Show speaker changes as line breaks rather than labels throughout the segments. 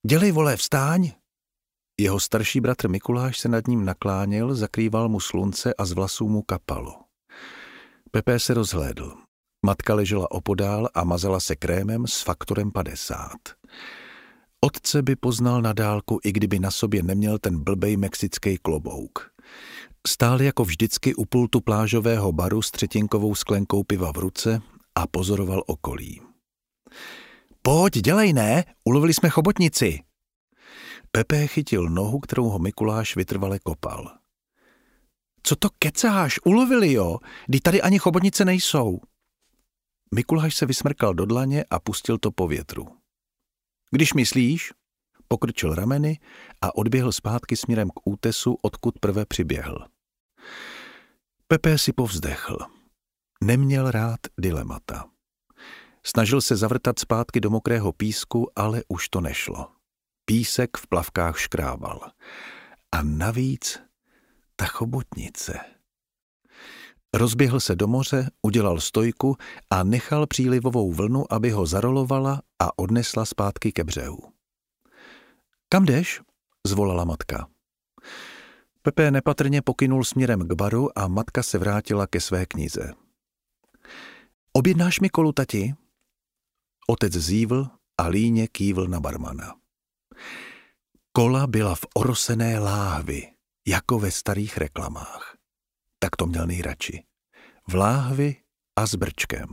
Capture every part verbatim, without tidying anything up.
Dělej, vole, vstáň! Jeho starší bratr Mikuláš se nad ním nakláněl, zakrýval mu slunce a z vlasů mu kapalo. Pepe se rozhlédl. Matka ležela opodál a mazala se krémem s faktorem padesát. Otce by poznal na dálku, i kdyby na sobě neměl ten blbej mexický klobouk. Stál jako vždycky u pultu plážového baru s třetinkovou sklenkou piva v ruce a pozoroval okolí. Pojď, dělej, ne? Ulovili jsme chobotnici. Pepe chytil nohu, kterou ho Mikuláš vytrvale kopal. Co to kecáš? Ulovili, jo? Vždyť tady ani chobotnice nejsou. Mikuláš se vysmrkal do dlaně a pustil to po větru. Když myslíš? Pokrčil rameny a odběhl zpátky směrem k útesu, odkud prve přiběhl. Pepe si povzdechl. Neměl rád dilemata. Snažil se zavrtat zpátky do mokrého písku, ale už to nešlo. Písek v plavkách škrábal. A navíc ta chobotnice. Rozběhl se do moře, udělal stojku a nechal přílivovou vlnu, aby ho zarolovala a odnesla zpátky ke břehu. Kam jdeš? Zvolala matka. Pepe nepatrně pokynul směrem k baru a matka se vrátila ke své knize. Objednáš mi kolu, tati? Otec zívl a líně kývl na barmana. Kola byla v orosené láhvi, jako ve starých reklamách. Tak to měl nejradši. V láhvi a s brčkem.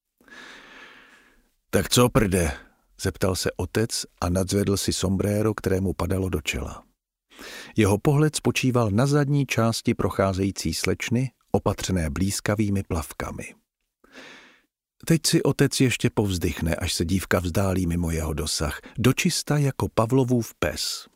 Tak co, prde? Zeptal se otec a nadzvedl si sombréro, kterému padalo do čela. Jeho pohled spočíval na zadní části procházející slečny, opatřené blízkavými plavkami. Teď si otec ještě povzdychne, až se dívka vzdálí mimo jeho dosah, dočista jako Pavlovův pes.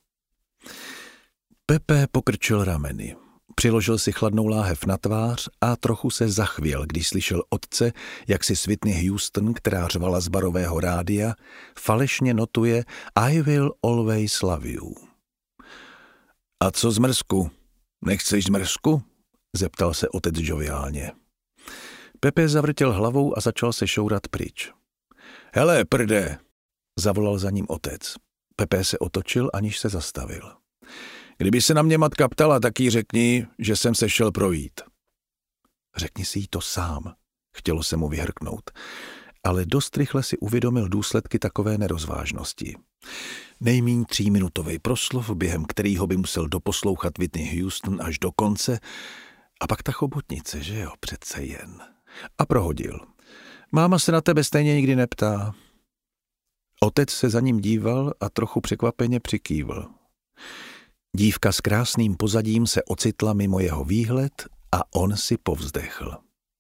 Pepe pokrčil rameny. Přiložil si chladnou láhev na tvář a trochu se zachvěl, když slyšel otce, jak si Whitney Houston, která řvala z barového rádia, falešně notuje I will always love you. A co zmrzku? Nechceš zmrzku? Zeptal se otec joviálně. Pepe zavrtěl hlavou a začal se šourat pryč. Hele, prde, zavolal za ním otec. Pepe se otočil, aniž se zastavil. Kdyby se na mě matka ptala, tak jí řekni, že jsem se šel projít. Řekni si jí to sám, chtělo se mu vyhrknout, ale dost rychle si uvědomil důsledky takové nerozvážnosti. Nejmíň tříminutový proslov, během kterýho by musel doposlouchat Whitney Houston až do konce, a pak ta chobotnice, že jo, přece jen. A prohodil. Máma se na tebe stejně nikdy neptá. Otec se za ním díval a trochu překvapeně přikývl. Dívka s krásným pozadím se ocitla mimo jeho výhled a on si povzdechl.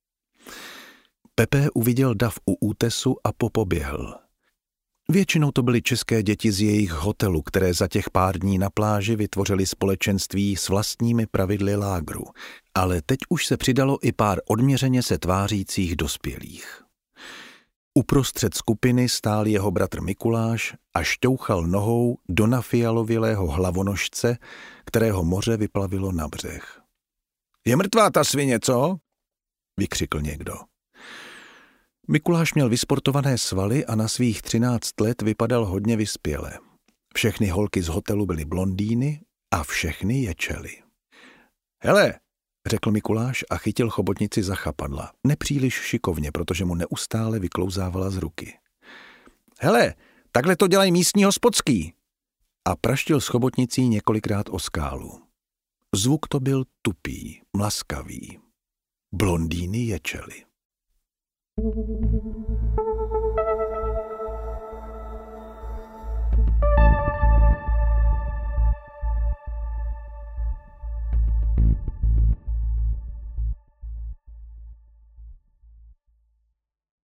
Pepe uviděl dav u útesu a popoběhl. Většinou to byly české děti z jejich hotelu, které za těch pár dní na pláži vytvořily společenství s vlastními pravidly lágru, ale teď už se přidalo i pár odměřeně se tvářících dospělých. Uprostřed skupiny stál jeho bratr Mikuláš a šťouchal nohou do nafialovělého hlavonožce, kterého moře vyplavilo na břeh. Je mrtvá ta svině, co? Vykřikl někdo. Mikuláš měl vysportované svaly a na svých třináct let vypadal hodně vyspěle. Všechny holky z hotelu byly blondýny a všechny ječely. Hele, řekl Mikuláš a chytil chobotnici za chapadla. Nepříliš šikovně, protože mu neustále vyklouzávala z ruky. Hele, takhle to dělají místní hospodský. A praštil s chobotnicí několikrát o skálu. Zvuk to byl tupý, mlaskavý. Blondýny ječely.